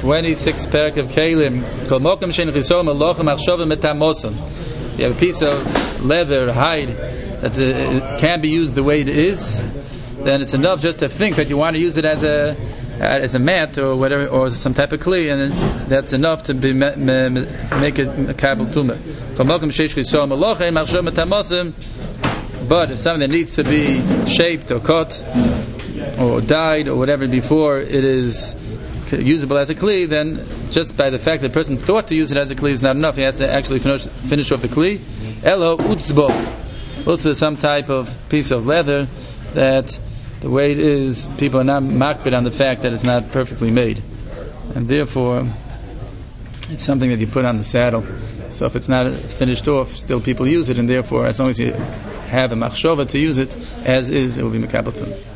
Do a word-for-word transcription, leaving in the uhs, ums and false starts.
twenty-sixth parak of Kalim. Kol mokem shein chisom alochem achshavim metamosim. You have a piece of leather, hide, that uh, can be used the way it is, then it's enough just to think that you want to use it as a as a mat or whatever, or some type of kli, and that's enough to be me, me, me, make it kabel tumah. But if something needs to be shaped or cut or dyed or whatever before it is usable as a kli, then just by the fact that the person thought to use it as a kli is not enough. He has to actually finish finish off the kli. Elo utzbo. Also, some type of piece of leather that the way it is, people are not makbid on the fact that it's not perfectly made, and therefore it's something that you put on the saddle. So if it's not finished off, still people use it, and therefore, as long as you have a machshava to use it as is, it will be mekabeton.